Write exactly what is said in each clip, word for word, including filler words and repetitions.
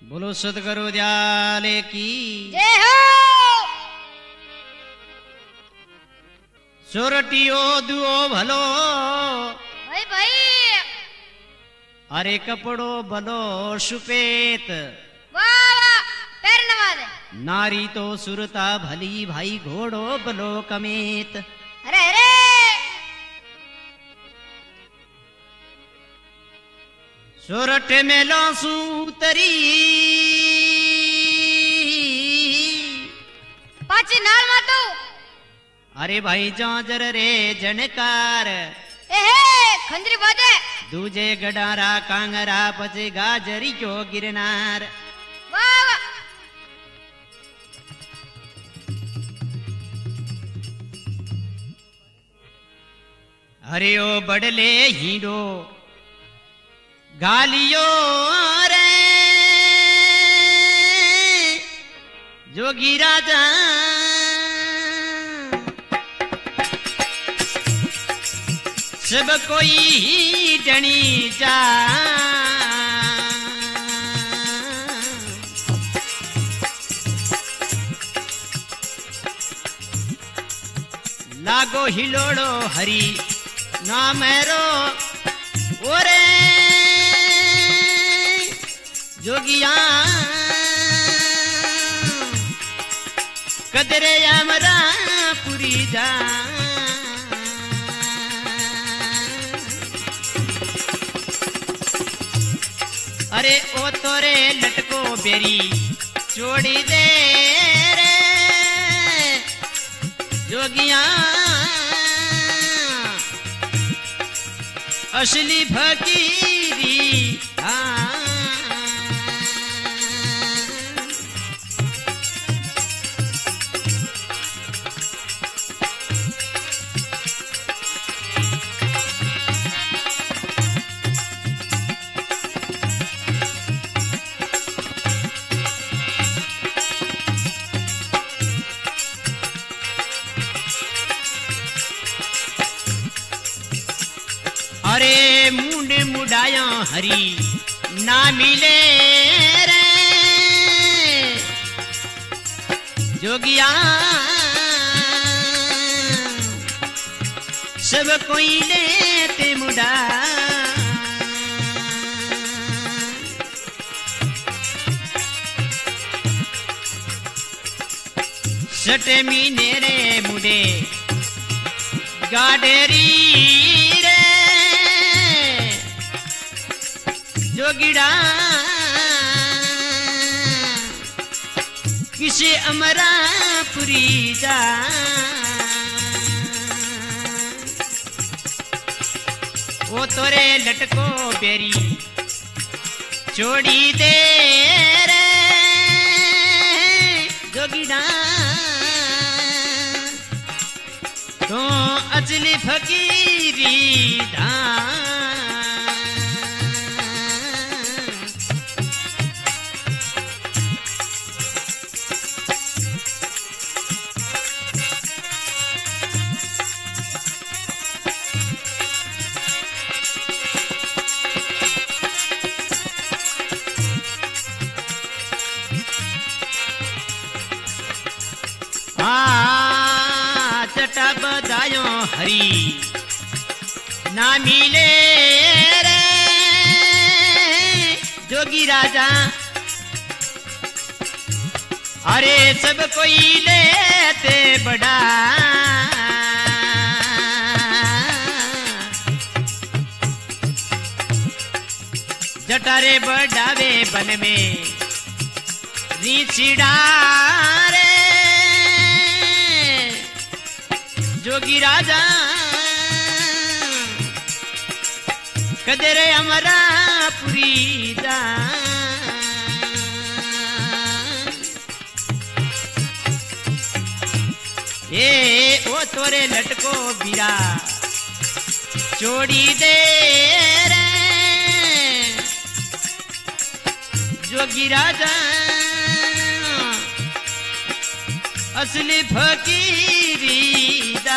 बोलो सतगुरु दयाल की जय हो। सोरटियो दुओ भलो भाई भाई अरे कपड़ो भलो सुपेत वाह वाह पैर नवा दे। नारी तो सुरता भली भाई घोड़ो भलो कमेत। अरे अरे सोरठ में लासू तरी पाची नाल मातो अरे भाई जाजर रे जनकार ए हे खंजरी बाजे दूजे गडारा कांगरा पचे गाजरी जो गिरनार। वाह वाह अरे ओ बड़ले हीडो गालियो रे जोगी राजा सब कोई डणी जा लागो हिलोड़ो हरी नामेरो ओरे जोगिया कदरे अमरा पुरी जा। अरे ओ तोरे लटको बेरी छोड़ी दे रे जोगिया असली फकीरी हाँ। अरे मुंडे मुडाया हरी ना मिले रे जोगिया सब कोई लेते मुडा। सटे मीने रे मुडे गाडेरी जोगिड़ा किसे अमरा पुरी जा। वो तोरे लटको बेरी छोड़ी दे रे जोगिड़ा तो अजली फकीरी धाम। चटा बदायो हरी ना मिले रे जोगी राजा अरे सब कोई लेते बड़ा। जटारे बढ़ावे बन में रीछिड़ा रे जोगी राजा कदरे अमरा पुरी जा। ए ओ तोरे लटको बीरा छोड़ी दे रे जोगी राजा असली फकीरी दा।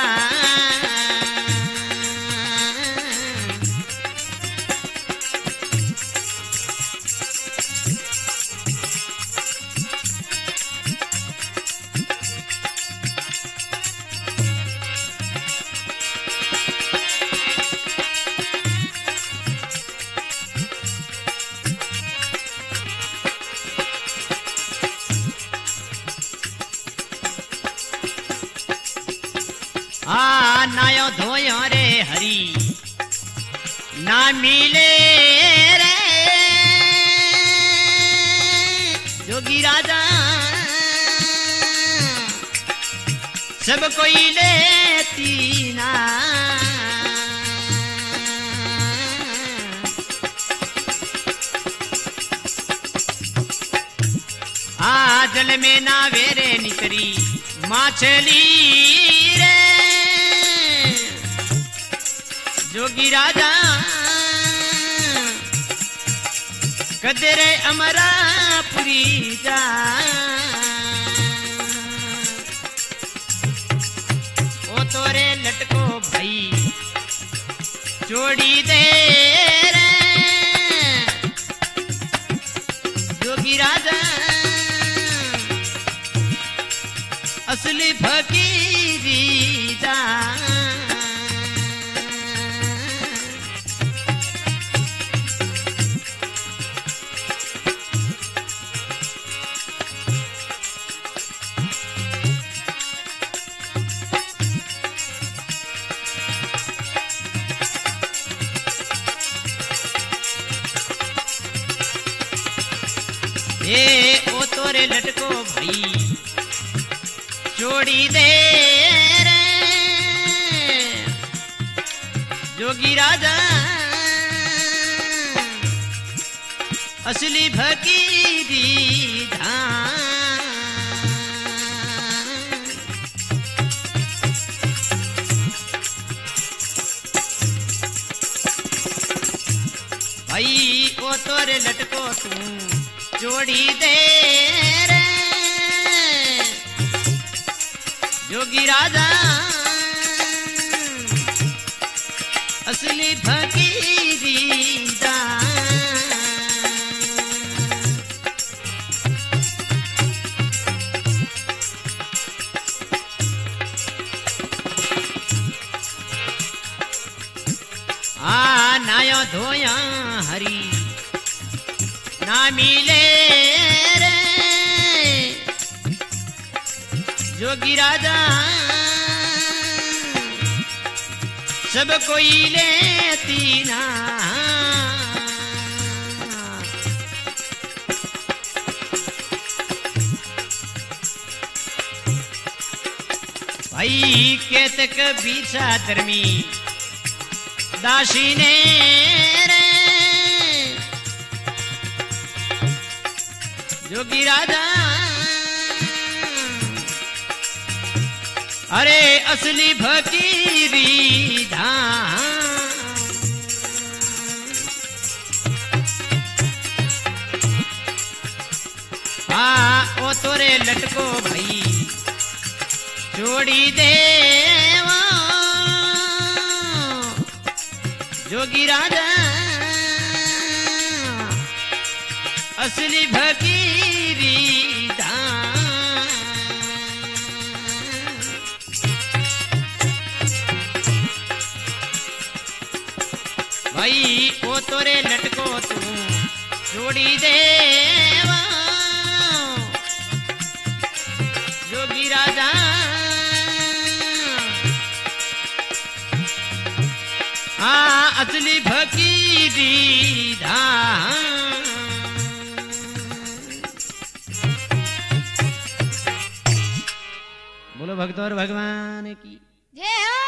नायो धोयो रे हरी ना मिले रे जोगी राजा सब कोई लेती ना आ जल में ना वेरे निकरी माछली रे जोगी राजा कदरे अमरा पुरी जा ओ तोरे लटको भाई जोड़ी दे रे जोगी राजा असली फकीरी जा ए ओ तोरे लटको भाई जोड़ी दे रे जोगी राजा असली फकीरी धाम भाई ओ तोरे लटको तू जोड़ी दे रे जोगी राजा असली फकीरी दा आ नायो धोया हरी ना मिले रे जोगी राजा सब कोई लेती ना भाई केतक बीसा धर्मी दासी ने रे जोगी राजा अरे असली फकीरी धाम आ ओ तोरे लटको भाई जोड़ी दे जोगी राजा असली फकीरी धाम भाई ओ तोरे लटको तू जोड़ी दे जोगी राजा हाँ असली फकीरी धाम बोलो भक्त और भगवान की जय हो।